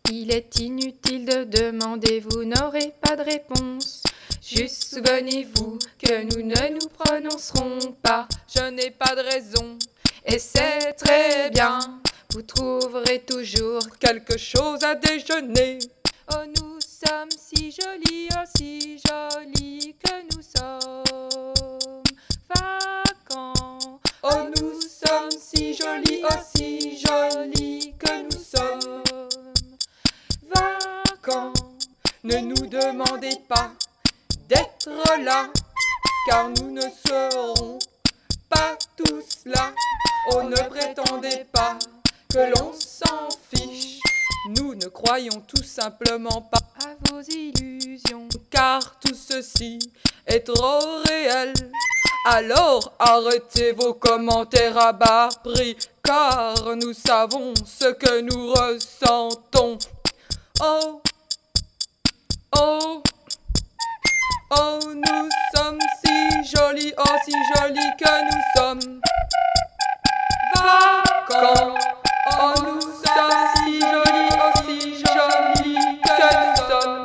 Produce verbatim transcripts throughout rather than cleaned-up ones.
Il est inutile de demander, vous n'aurez pas de réponse. Juste souvenez-vous que nous ne nous prononcerons pas. Je n'ai pas de raison, et c'est très bien. Vous trouverez toujours quelque chose à déjeuner. Oh, nous sommes si jolis, oh si jolis que nous sommes vacants. Oh, nous sommes si jolis, oh si jolis que nous sommes vacants. Ne nous demandez pas d'être là, car nous ne serons pas tous là. Oh, ne prétendez pas que l'on s'en fiche. Nous ne croyons tout simplement pas à vos illusions, car tout ceci est trop réel. Alors arrêtez vos commentaires à bas prix, car nous savons ce que nous ressentons. Oh, oh, oh, nous sommes si jolis, oh si jolis que nous sommes vacants. Oh, nous sommes si jolis, oh si jolis que nous sommes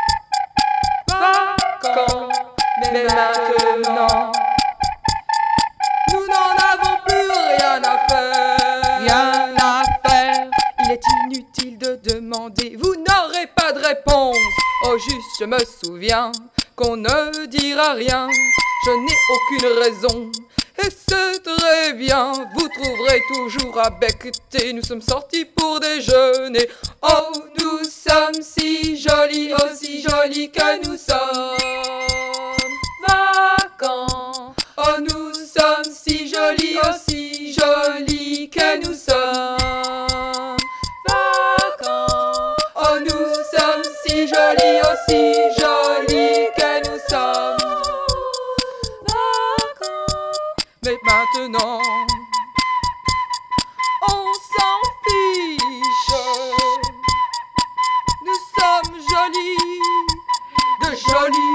vacants. Mais maintenant, nous n'en avons plus rien à faire. Rien à faire. Il est inutile de demander, vous n'aurez pas de réponse. Oh, juste je me souviens qu'on ne dira rien. Je n'ai aucune raison, et c'est très bien. Vous trouverez toujours à becqueter, nous sommes sortis pour déjeuner. Oh, nous sommes si jolis, oh si jolis que nous sommes vacants. Oh, nous sommes si jolis, oh si jolis que nous sommes vacants. Oh, nous sommes si jolis, oh si jolis que nous sommes vacants. Mais maintenant, on s'en fiche. Nous sommes jolis, de jolis